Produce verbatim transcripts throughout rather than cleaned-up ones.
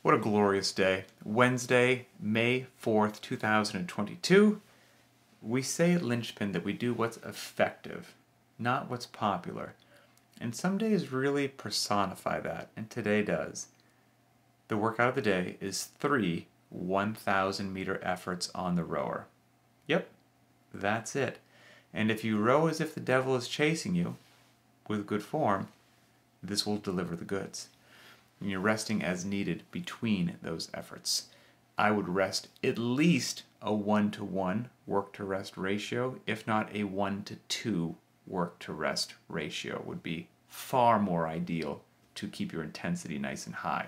What a glorious day. Wednesday, May fourth, two thousand twenty-two. We say at Linchpin that we do what's effective, not what's popular. And some days really personify that, and today does. The workout of the day is three one thousand meter efforts on the rower. Yep, that's it. And if you row as if the devil is chasing you, with good form, this will deliver the goods. And you're resting as needed between those efforts. I would rest at least a one to one work to rest ratio, if not a one to two work to rest ratio would be far more ideal to keep your intensity nice and high.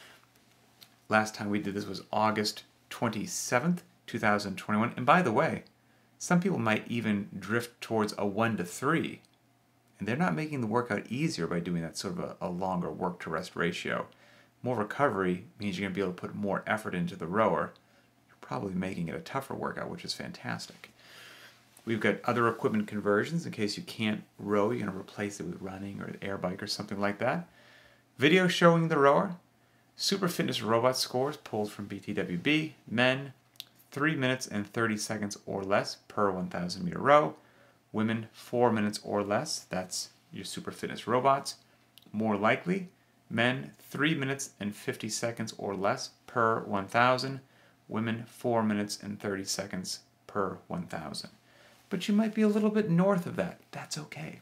Last time we did this was August twenty-seventh, two thousand twenty-one. And by the way, some people might even drift towards a one to three. And they're not making the workout easier by doing that sort of a, a longer work to rest ratio. More recovery means you're going to be able to put more effort into the rower. You're probably making it a tougher workout, which is fantastic. We've got other equipment conversions in case you can't row. You're going to replace it with running or an air bike or something like that. Video showing the rower. Super Fitness Robot scores pulled from B T W B. Men, three minutes and thirty seconds or less per one thousand meter row. Women, four minutes or less. That's your Super Fitness Robots. More likely, men, three minutes and fifty seconds or less per one thousand. Women, four minutes and thirty seconds per one thousand. But you might be a little bit north of that. That's okay.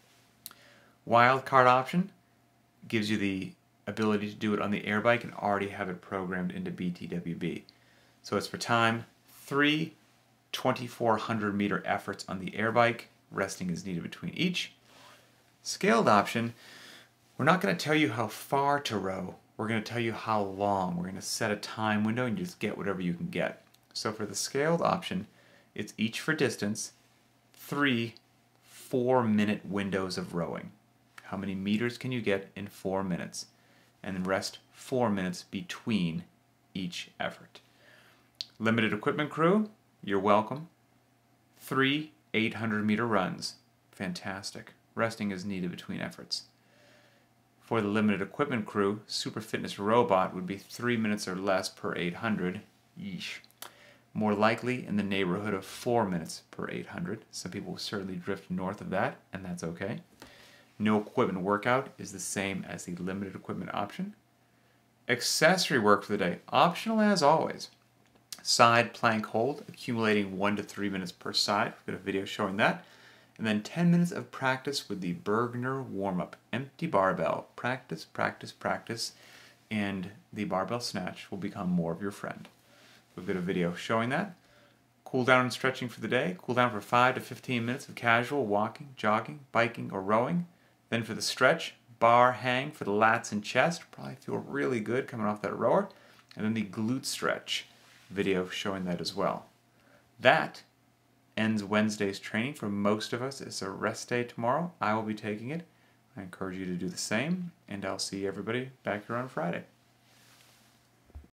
Wildcard option gives you the ability to do it on the air bike and already have it programmed into B T W B. So it's for time, three twenty-four hundred meter efforts on the air bike. Resting is needed between each. Scaled option, we're not going to tell you how far to row. We're going to tell you how long. We're going to set a time window and just get whatever you can get. So for the scaled option, it's each for distance, three four-minute windows of rowing. How many meters can you get in four minutes? And then rest four minutes between each effort. Limited equipment crew, you're welcome. Three eight hundred meter runs. Fantastic. Resting is needed between efforts. For the limited equipment crew, Super Fitness Robot would be three minutes or less per eight hundred. Yeesh. More likely in the neighborhood of four minutes per eight hundred. Some people will certainly drift north of that, and that's okay. No equipment workout is the same as the limited equipment option. Accessory work for the day, optional as always. Side plank hold, accumulating one to three minutes per side. We've got a video showing that. And then ten minutes of practice with the Bergner warm-up. Empty barbell. Practice, practice, practice. And the barbell snatch will become more of your friend. We've got a video showing that. Cool down and stretching for the day. Cool down for five to fifteen minutes of casual walking, jogging, biking, or rowing. Then for the stretch, bar hang for the lats and chest. Probably feel really good coming off that rower. And then the glute stretch. Video showing that as well. That ends Wednesday's training for most of us. It's a rest day tomorrow. I will be taking it. I encourage you to do the same, and I'll see everybody back here on Friday.